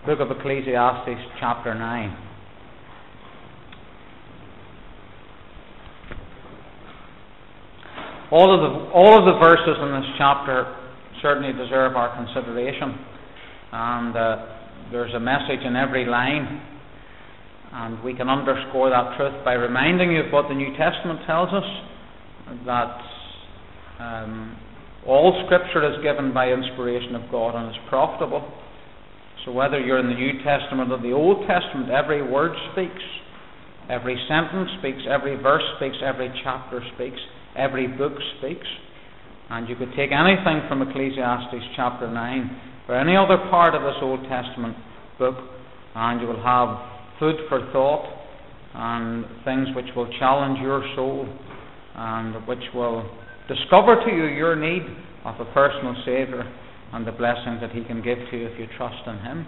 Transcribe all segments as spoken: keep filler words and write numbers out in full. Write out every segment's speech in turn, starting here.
book of Ecclesiastes, chapter nine. All of the all of the verses in this chapter certainly deserve our consideration, and uh, there's a message in every line, and we can underscore that truth by reminding you of what the New Testament tells us, that um, all Scripture is given by inspiration of God and is profitable. So whether you're in the New Testament or the Old Testament, every word speaks, every sentence speaks, every verse speaks, every chapter speaks, every book speaks. And you could take anything from Ecclesiastes chapter nine or any other part of this Old Testament book, and you will have food for thought and things which will challenge your soul and which will discover to you your need of a personal Saviour and the blessings that He can give to you if you trust in Him.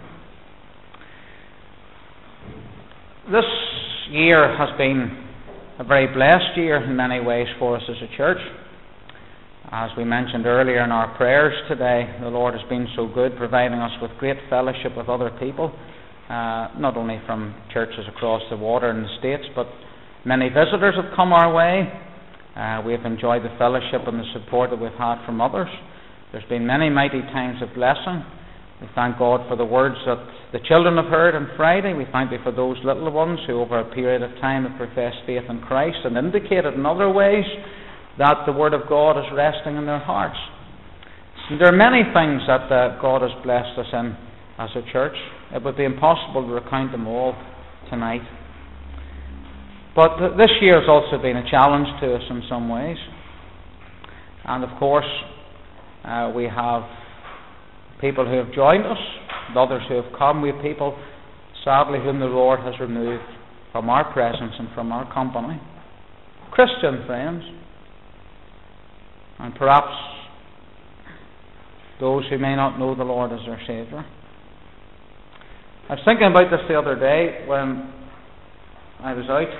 This year has been a very blessed year in many ways for us as a church. As we mentioned earlier in our prayers today, the Lord has been so good, providing us with great fellowship with other people, uh, not only from churches across the water in the States, but many visitors have come our way. Uh, we have enjoyed the fellowship and the support that we've had from others. There's been many mighty times of blessing. We thank God for the words that the children have heard on Friday. We thank you for those little ones who over a period of time have professed faith in Christ and indicated in other ways that the Word of God is resting in their hearts. And there are many things that uh, God has blessed us in as a church. It would be impossible to recount them all tonight. But th- this year has also been a challenge to us in some ways. And of course, uh, we have people who have joined us, and others who have come. We have people, sadly, whom the Lord has removed from our presence and from our company. Christian friends, and perhaps those who may not know the Lord as their Saviour. I was thinking about this the other day when I was out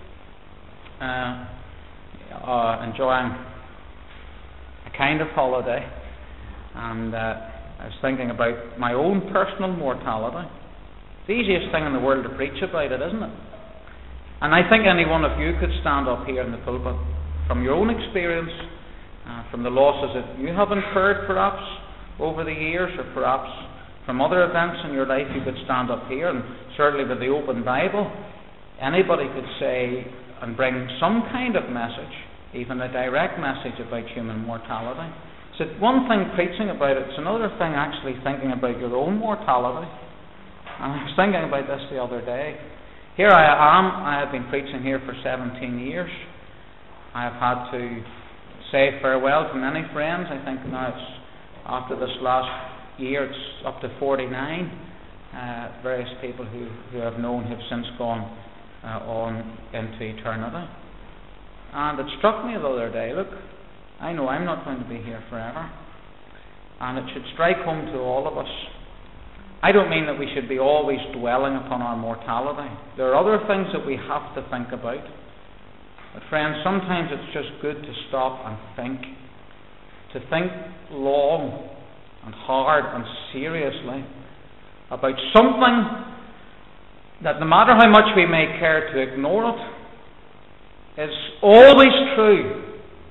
uh, uh, enjoying a kind of holiday, and uh, I was thinking about my own personal mortality. It's the easiest thing in the world to preach about it, isn't it? And I think any one of you could stand up here in the pulpit from your own experience, uh, from the losses that you have incurred perhaps over the years, or perhaps from other events in your life. You could stand up here, and certainly with the open Bible, anybody could say and bring some kind of message, even a direct message about human mortality. It's one thing preaching about it, it's another thing actually thinking about your own mortality. And I was thinking about this the other day. Here I am, I have been preaching here for seventeen years. I have had to say farewell to many friends. I think now it's, after this last year, it's up to forty-nine. Uh, various people who, who have known have since gone uh, on into eternity. And it struck me the other day, look, I know I'm not going to be here forever. And it should strike home to all of us. I don't mean that we should be always dwelling upon our mortality. There are other things that we have to think about. But friends, sometimes it's just good to stop and think. To think long and hard and seriously about something that, no matter how much we may care to ignore it, is always true.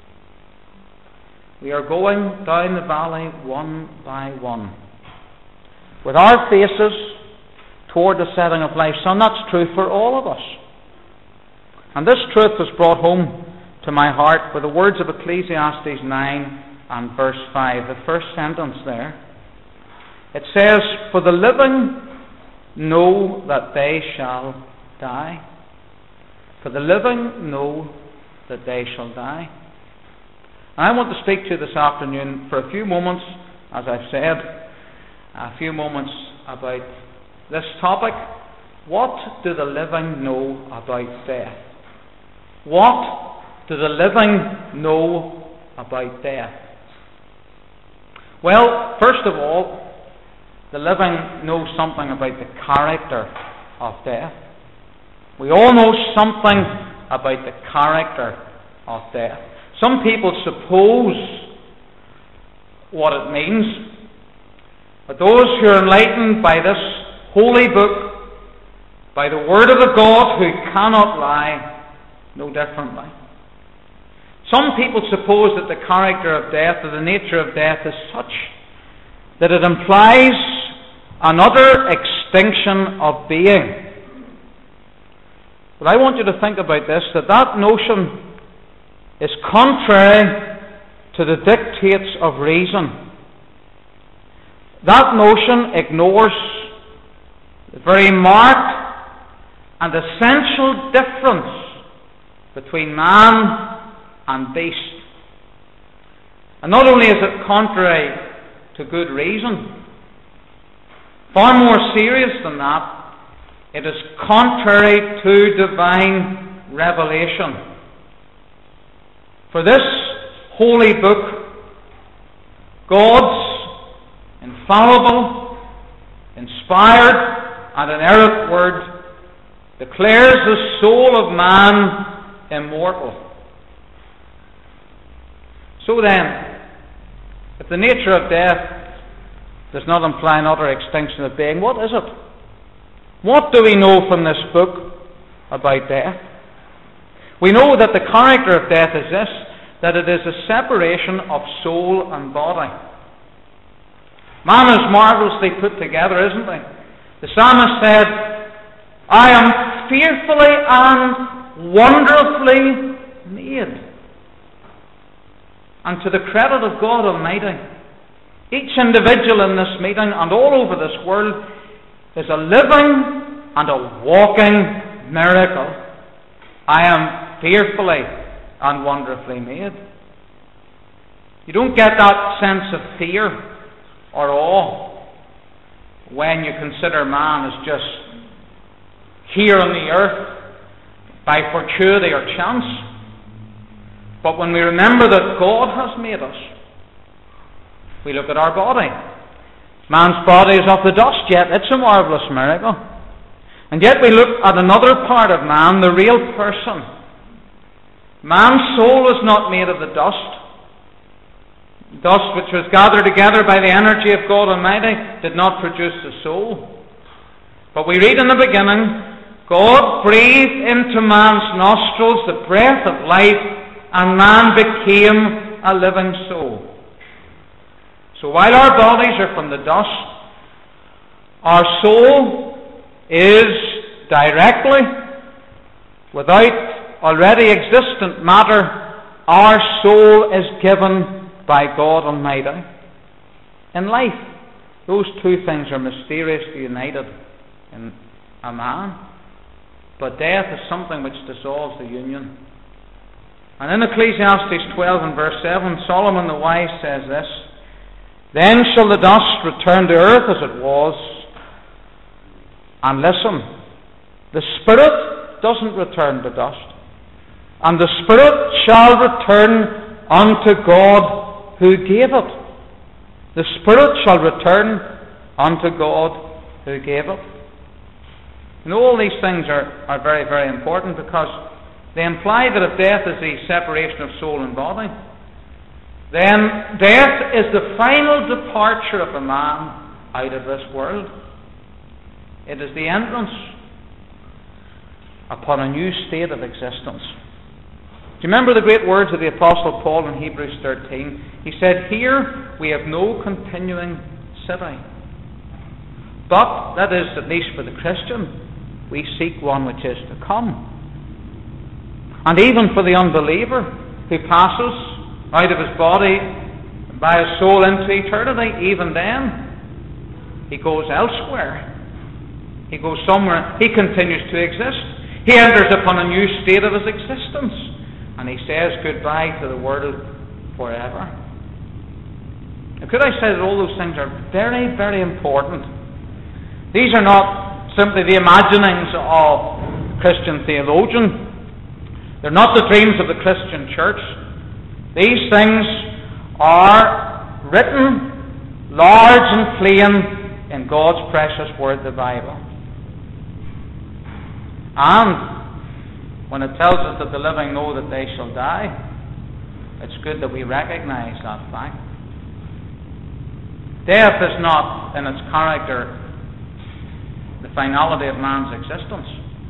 We are going down the valley one by one, with our faces toward the setting of life. So that's true for all of us. And this truth was brought home to my heart with the words of Ecclesiastes nine and verse five, the first sentence there. It says, "For the living know that they shall die." For the living know that they shall die. And I want to speak to you this afternoon for a few moments, as I've said, a few moments about this topic. What do the living know about death? What do the living know about death? Well, first of all, the living know something about the character of death. We all know something about the character of death. Some people suppose what it means, but those who are enlightened by this holy book, by the word of the God who cannot lie, no differently. Some people suppose that the character of death, or the nature of death, is such that it implies an utter extinction of being. But I want you to think about this, that that notion is contrary to the dictates of reason. That notion ignores the very marked and essential difference between man and beast. And not only is it contrary to good reason, far more serious than that, it is contrary to divine revelation. For this holy book, God's infallible, inspired, and inerrant word declares the soul of man immortal. So then, if the nature of death does not imply an utter extinction of being, what is it? What do we know from this book about death? We know that the character of death is this, that it is a separation of soul and body. Man is marvelously put together, isn't he? The psalmist said, I am fearfully and wonderfully made. And to the credit of God Almighty, each individual in this meeting and all over this world is a living and a walking miracle. I am fearfully and wonderfully made. You don't get that sense of fear or awe when you consider man as just here on the earth by fortuity or chance. But when we remember that God has made us, we look at our body. Man's body is of the dust, yet it's a marvellous miracle. And yet we look at another part of man, the real person. Man's soul is not made of the dust. Dust which was gathered together by the energy of God Almighty did not produce the soul. But we read in the beginning, God breathed into man's nostrils the breath of life, and man became a living soul. So while our bodies are from the dust, our soul is directly, without already existent matter, our soul is given by God Almighty in life. Those two things are mysteriously united in a man. But death is something which dissolves the union. And in Ecclesiastes twelve and verse seven, Solomon the wise says this, Then shall the dust return to earth as it was. And listen, the spirit doesn't return to dust. And the spirit shall return unto God who gave it. The spirit shall return unto God who gave it. You know, all these things are, are very, very important because they imply that if death is the separation of soul and body, then death is the final departure of a man out of this world. It is the entrance upon a new state of existence. Do you remember the great words of the Apostle Paul in Hebrews thirteen? He said, Here we have no continuing city. But, that is, at least for the Christian, we seek one which is to come. And even for the unbeliever who passes out of his body by his soul into eternity, even then, he goes elsewhere. He goes somewhere. He continues to exist. He enters upon a new state of his existence. And he says goodbye to the world forever. Now, could I say that all those things are very, very important? These are not simply the imaginings of Christian theologian. They're not the dreams of the Christian church. These things are written large and plain in God's precious word, the Bible. And when it tells us that the living know that they shall die, it's good that we recognize that fact. Death is not, in its character, the finality of man's existence.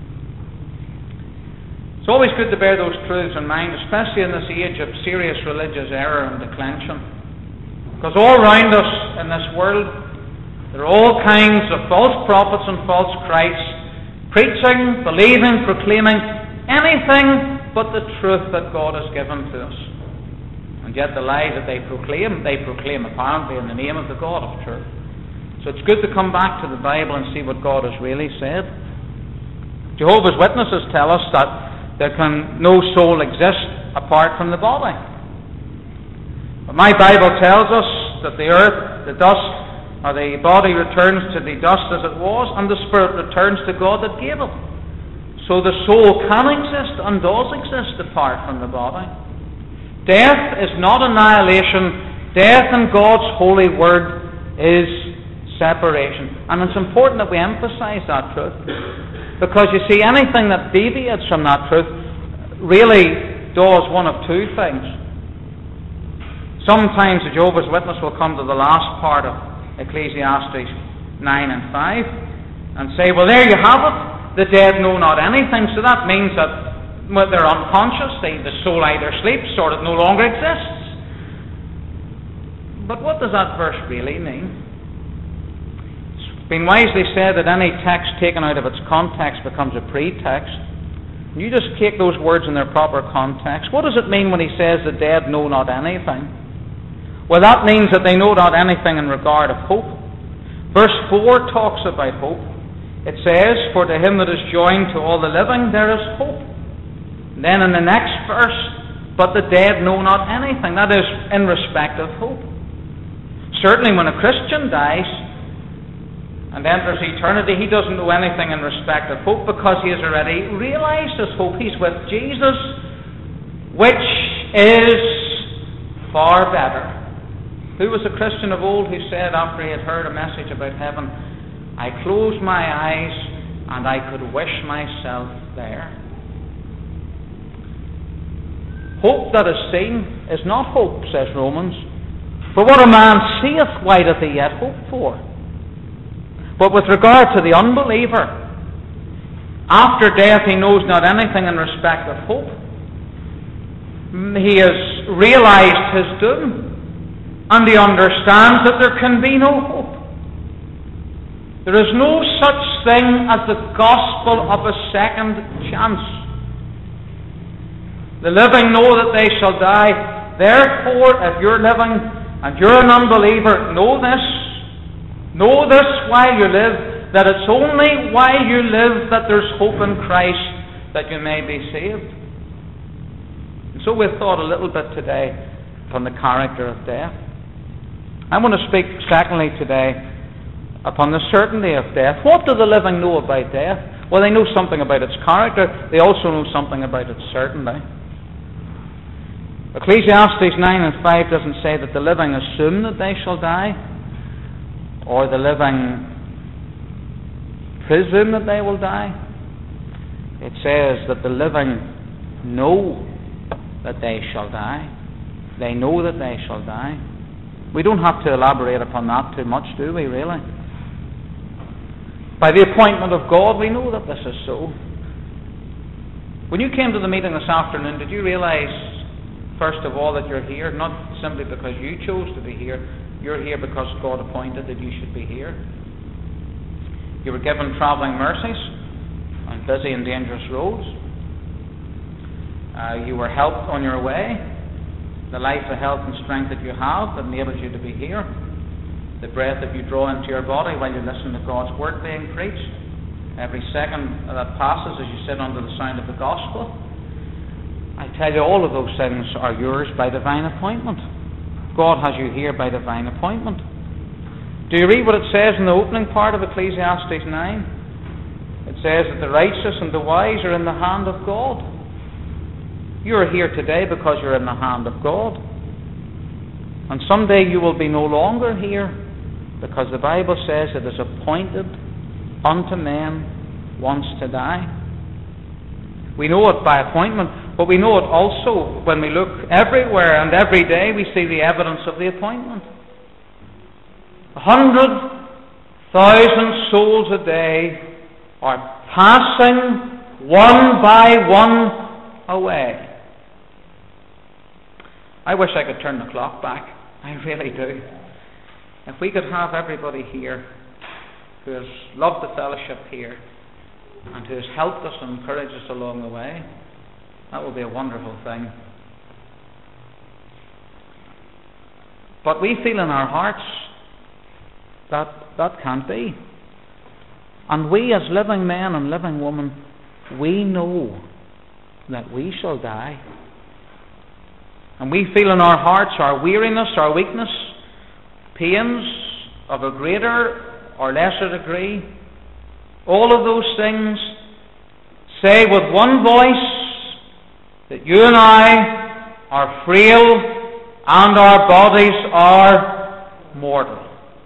It's always good to bear those truths in mind, especially in this age of serious religious error and declension. Because all around us in this world, there are all kinds of false prophets and false Christs, preaching, believing, proclaiming anything but the truth that God has given to us. And yet the lie that they proclaim, they proclaim apparently in the name of the God of truth. So it's good to come back to the Bible and see what God has really said. Jehovah's Witnesses tell us that there can no soul exist apart from the body. But my Bible tells us that the earth, the dust, or the body returns to the dust as it was, and the spirit returns to God that gave it. So the soul can exist and does exist apart from the body. Death is not annihilation. Death in God's holy word is separation. And it's important that we emphasize that truth. Because you see, anything that deviates from that truth really does one of two things. Sometimes the Jehovah's Witness will come to the last part of Ecclesiastes nine and five and say, well, there you have it. The dead know not anything. So that means that when they're unconscious, they, the soul either sleeps or it no longer exists. But what does that verse really mean? It's been wisely said that any text taken out of its context becomes a pretext. You just take those words in their proper context. What does it mean when he says the dead know not anything? Well, that means that they know not anything in regard of hope. Verse four talks about hope. It says, for to him that is joined to all the living there is hope. And then in the next verse, but the dead know not anything. That is in respect of hope. Certainly when a Christian dies and enters eternity, he doesn't know anything in respect of hope because he has already realized his hope. He's with Jesus, which is far better. Who was a Christian of old who said after he had heard a message about heaven, I closed my eyes and I could wish myself there. Hope that is seen is not hope, says Romans. For what a man seeth, why doth he yet hope for? But with regard to the unbeliever, after death he knows not anything in respect of hope. He has realized his doom. And he understands that there can be no hope. There is no such thing as the gospel of a second chance. The living know that they shall die. Therefore, if you're living and you're an unbeliever, know this. Know this while you live, that it's only while you live that there's hope in Christ that you may be saved. And so we've thought a little bit today upon the character of death. I want to speak, secondly, today upon the certainty of death. What do the living know about death? Well, they know something about its character. They also know something about its certainty. Ecclesiastes nine and five doesn't say that the living assume that they shall die, or the living presume that they will die. It says that the living know that they shall die. They know that they shall die. We don't have to elaborate upon that too much, do we, really? By the appointment of God, we know that this is so. When you came to the meeting this afternoon, did you realize, first of all, that you're here, not simply because you chose to be here, you're here because God appointed that you should be here? You were given travelling mercies on busy and dangerous roads. Uh, you were helped on your way. The life of health and strength that you have that enables you to be here. The breath that you draw into your body while you listen to God's word being preached. Every second that passes as you sit under the sound of the gospel. I tell you, all of those things are yours by divine appointment. God has you here by divine appointment. Do you read what it says in the opening part of Ecclesiastes nine? It says that the righteous and the wise are in the hand of God. You are here today because you're in the hand of God. And someday you will be no longer here because the Bible says it is appointed unto men once to die. We know it by appointment, but we know it also when we look everywhere and every day we see the evidence of the appointment. A hundred thousand souls a day are passing one by one away. I wish I could turn the clock back. I really do. If we could have everybody here who has loved the fellowship here and who has helped us and encouraged us along the way, that would be a wonderful thing. But we feel in our hearts that that can't be. And we as living men and living women, we know that we shall die. And we feel in our hearts our weariness, our weakness, pains of a greater or lesser degree. All of those things say with one voice that you and I are frail and our bodies are mortal.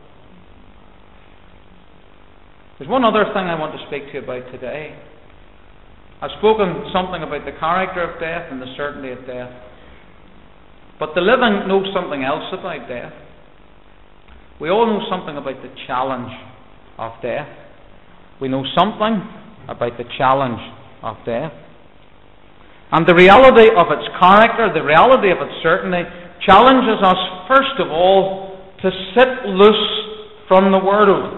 There's one other thing I want to speak to you about today. I've spoken something about the character of death and the certainty of death. But the living know something else about death. We all know something about the challenge of death. We know something about the challenge of death. And the reality of its character, the reality of its certainty, challenges us, first of all, to sit loose from the world.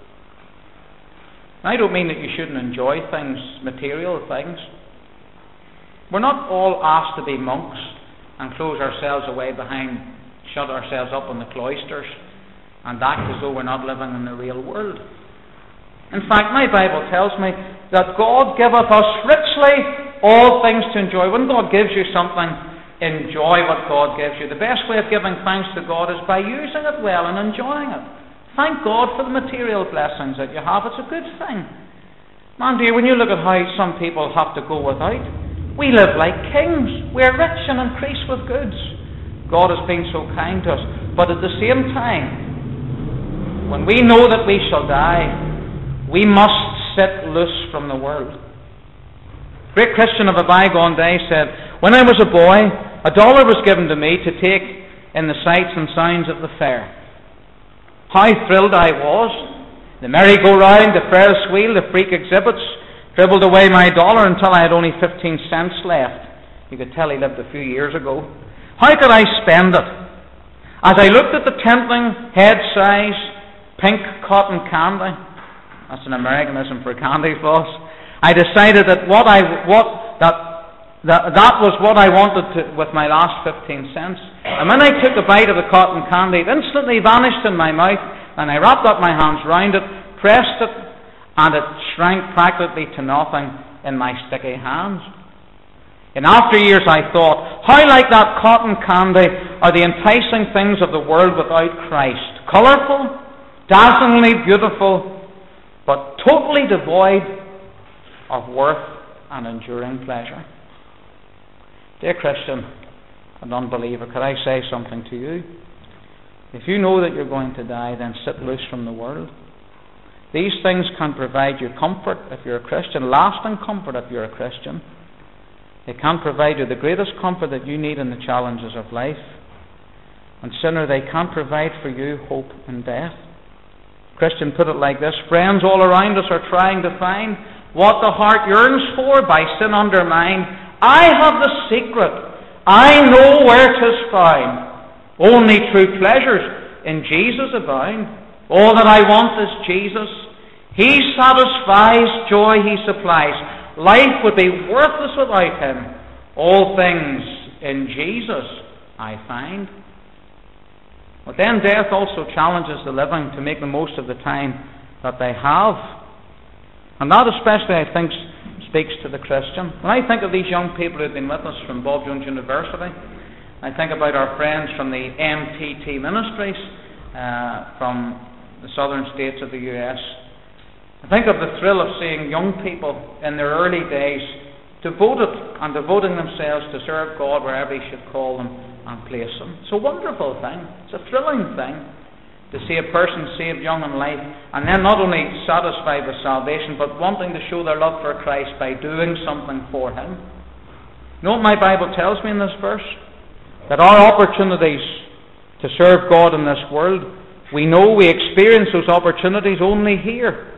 I don't mean that you shouldn't enjoy things, material things. We're not all asked to be monks and close ourselves away behind, shut ourselves up in the cloisters and act as though we're not living in the real world. In fact, my Bible tells me that God giveth us richly all things to enjoy. When God gives you something, enjoy what God gives you. The best way of giving thanks to God is by using it well and enjoying it. Thank God for the material blessings that you have. It's a good thing. Man dear, when you look at how some people have to go without, we live like kings. We're rich and increase with goods. God has been so kind to us. But at the same time, when we know that we shall die, we must sit loose from the world. A great Christian of a bygone day said, when I was a boy, a dollar was given to me to take in the sights and sounds of the fair. How thrilled I was. The merry-go-round, the Ferris wheel, the freak exhibits dribbled away my dollar until I had only fifteen cents left. You could tell he lived a few years ago. How could I spend it? As I looked at the tempting, head-size, pink cotton candy, that's an Americanism for candy floss, I decided that what I what that that, that was what I wanted to, with my last fifteen cents. And when I took a bite of the cotton candy, it instantly vanished in my mouth, and I wrapped up my hands round it, pressed it, and it shrank practically to nothing in my sticky hands. In after years I thought, how like that cotton candy are the enticing things of the world without Christ. Colourful, dazzlingly beautiful, but totally devoid of worth and enduring pleasure. Dear Christian and unbeliever, could I say something to you? If you know that you're going to die, then sit loose from the world. These things can provide you comfort if you're a Christian, lasting comfort if you're a Christian. They can provide you the greatest comfort that you need in the challenges of life. And sinner, they can provide for you hope in death. Christian put it like this: friends all around us are trying to find what the heart yearns for by sin undermined. I have the secret. I know where 'tis found. Only true pleasures in Jesus abound. All that I want is Jesus. He satisfies, joy He supplies. Life would be worthless without Him. All things in Jesus I find. But then death also challenges the living to make the most of the time that they have. And that especially, I think, speaks to the Christian. When I think of these young people who have been with us from Bob Jones University, I think about our friends from the M T T Ministries, uh, from the southern states of the U S. I think of the thrill of seeing young people in their early days devoted and devoting themselves to serve God wherever He should call them and place them. It's a wonderful thing. It's a thrilling thing to see a person saved young in life and then not only satisfied with salvation but wanting to show their love for Christ by doing something for Him. You know what my Bible tells me in this verse? That our opportunities to serve God in this world, we know we experience those opportunities only here.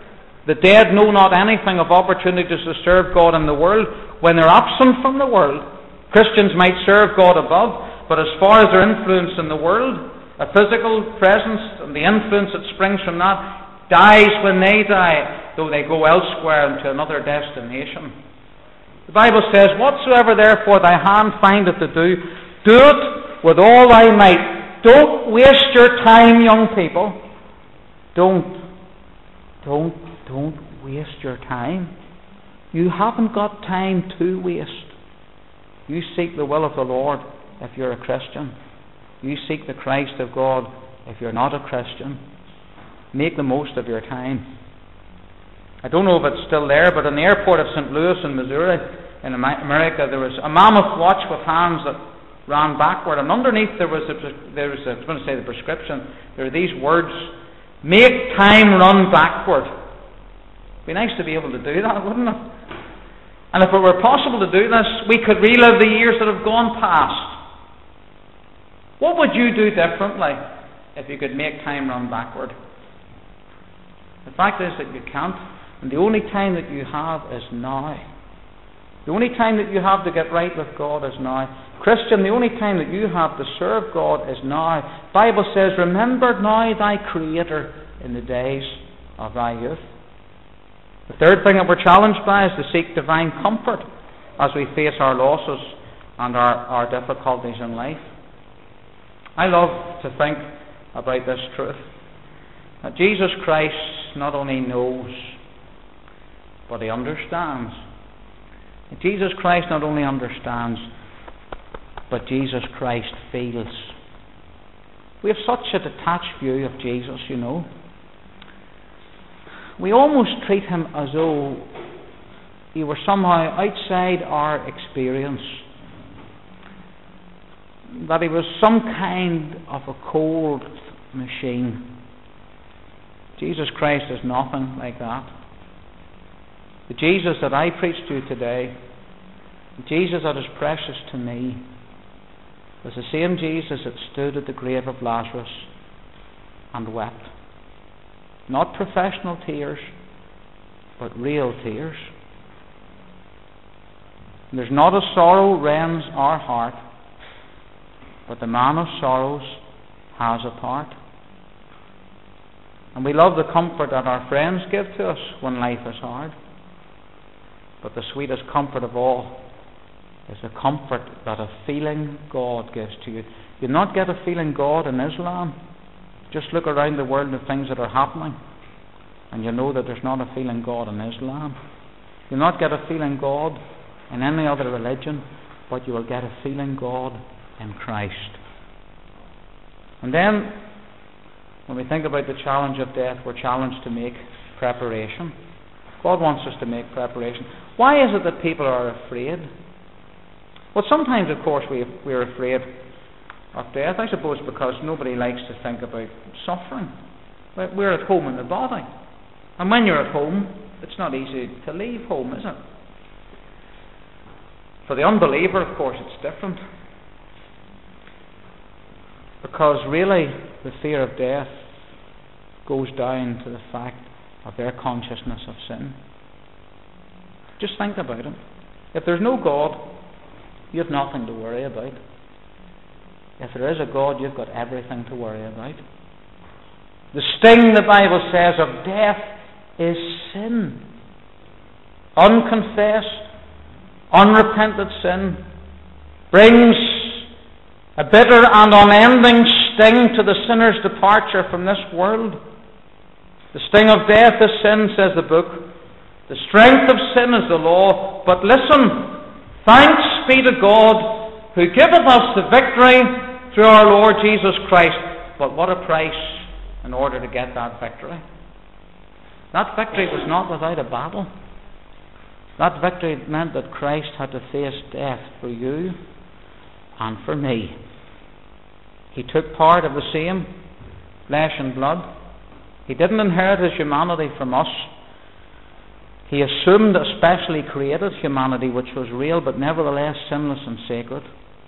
The dead know not anything of opportunities to serve God in the world when they're absent from the world. Christians might serve God above, but as far as their influence in the world, a physical presence and the influence that springs from that dies when they die, though they go elsewhere into another destination. The Bible says, "Whatsoever therefore thy hand findeth to do, do it with all thy might." Don't waste your time, young people. Don't. Don't. Don't waste your time. You haven't got time to waste. You seek the will of the Lord if you're a Christian. You seek the Christ of God if you're not a Christian. Make the most of your time. I don't know if it's still there, but in the airport of Saint Louis in Missouri, in America, there was a mammoth watch with hands that ran backward, and underneath there was, a, there was a, I was going to say the prescription, there are these words: "Make time run backward." It'd be nice to be able to do that, wouldn't it? And if it were possible to do this, we could relive the years that have gone past. What would you do differently if you could make time run backward? The fact is that you can't, and the only time that you have is now. The only time that you have to get right with God is now. Christian, the only time that you have to serve God is now. The Bible says, "Remember now thy Creator in the days of thy youth." The third thing that we're challenged by is to seek divine comfort as we face our losses and our, our difficulties in life. I love to think about this truth, that Jesus Christ not only knows, but He understands. That Jesus Christ not only understands, but Jesus Christ feels. We have such a detached view of Jesus, you know. We almost treat Him as though He were somehow outside our experience, that He was some kind of a cold machine. Jesus Christ is nothing like that. The Jesus that I preach to you today, the Jesus that is precious to me, was the same Jesus that stood at the grave of Lazarus and wept. Not professional tears, but real tears. There's not a sorrow rends our heart, but the man of sorrows has a part. And we love the comfort that our friends give to us when life is hard. But the sweetest comfort of all is the comfort that a feeling God gives to you. You'll not get a feeling God in Islam. Just look around the world at things that are happening, and you'll know that there's not a feeling God in Islam. You'll not get a feeling God in any other religion, but you will get a feeling God in Christ. And then, when we think about the challenge of death, we're challenged to make preparation. God wants us to make preparation. Why is it that people are afraid? Well, sometimes, of course, we, we're afraid of death. I suppose because nobody likes to think about suffering. We're at home in the body. And when you're at home, it's not easy to leave home, is it? For the unbeliever, of course, it's different. Because really, the fear of death goes down to the fact of their consciousness of sin. Just think about it. If there's no God, you have nothing to worry about. If there is a God, you've got everything to worry about. The sting, the Bible says, of death is sin. Unconfessed, unrepented sin brings a bitter and unending sting to the sinner's departure from this world. The sting of death is sin, says the book. The strength of sin is the law. But listen, thanks be to God who giveth us the victory through our Lord Jesus Christ. But what a price in order to get that victory. That victory was not without a battle. That victory meant that Christ had to face death for you and for me. He took part of the same flesh and blood. He didn't inherit his humanity from us. He assumed a specially created humanity which was real but nevertheless sinless and sacred.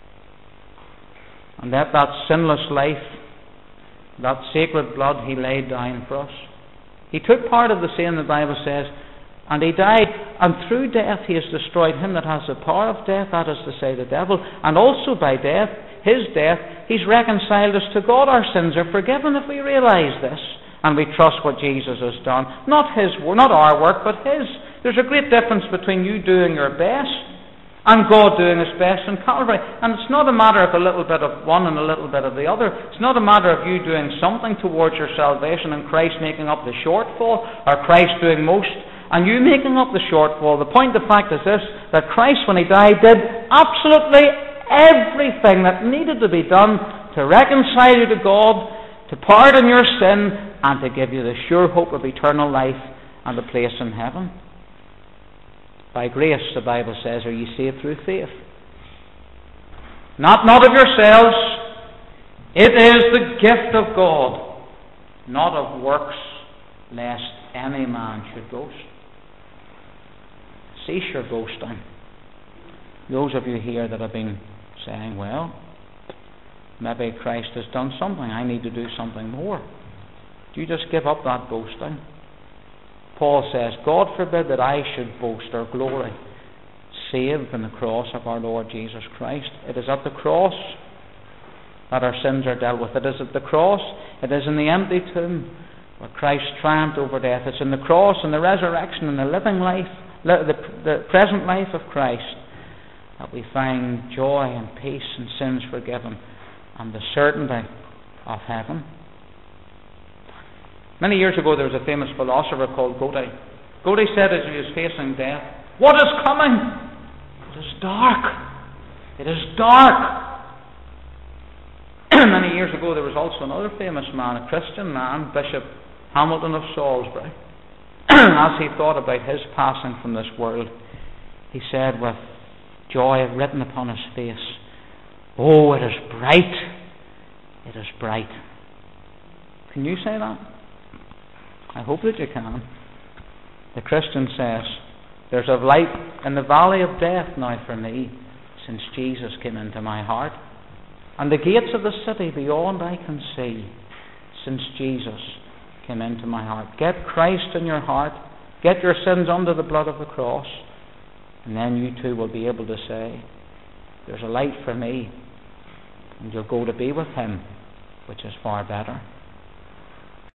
And let that sinless life, that sacred blood he laid down for us. He took part of the sin, the Bible says, and he died, and through death he has destroyed him that has the power of death, that is to say, the devil, and also by death, his death, he's reconciled us to God. Our sins are forgiven if we realize this, and we trust what Jesus has done. Not his, not our work, but his. There's a great difference between you doing your best and God doing his best in Calvary. And it's not a matter of a little bit of one and a little bit of the other. It's not a matter of you doing something towards your salvation and Christ making up the shortfall, or Christ doing most and you making up the shortfall. The point of fact is this, that Christ, when he died, did absolutely everything that needed to be done to reconcile you to God, to pardon your sin, and to give you the sure hope of eternal life and a place in heaven. By grace, the Bible says, are you saved through faith. Not, not of yourselves. It is the gift of God, not of works, lest any man should boast. Cease your boasting. Those of you here that have been saying, well, maybe Christ has done something, I need to do something more. Do you just give up that boasting? Paul says, God forbid that I should boast or glory save in the cross of our Lord Jesus Christ. It is at the cross that our sins are dealt with. It is at the cross, it is in the empty tomb where Christ triumphed over death. It's in the cross and the resurrection and the living life, the, the present life of Christ, that we find joy and peace and sins forgiven and the certainty of heaven. Many years ago there was a famous philosopher called Goethe. Goethe said as he was facing death, what is coming? It is dark. It is dark. Many years ago there was also another famous man, a Christian man, Bishop Hamilton of Salisbury. As he thought about his passing from this world, he said with joy written upon his face, oh, it is bright. It is bright. Can you say that? I hope that you can. The Christian says, there's a light in the valley of death now for me, since Jesus came into my heart. And the gates of the city beyond I can see, since Jesus came into my heart. Get Christ in your heart. Get your sins under the blood of the cross. And then you too will be able to say, there's a light for me. And you'll go to be with him, which is far better.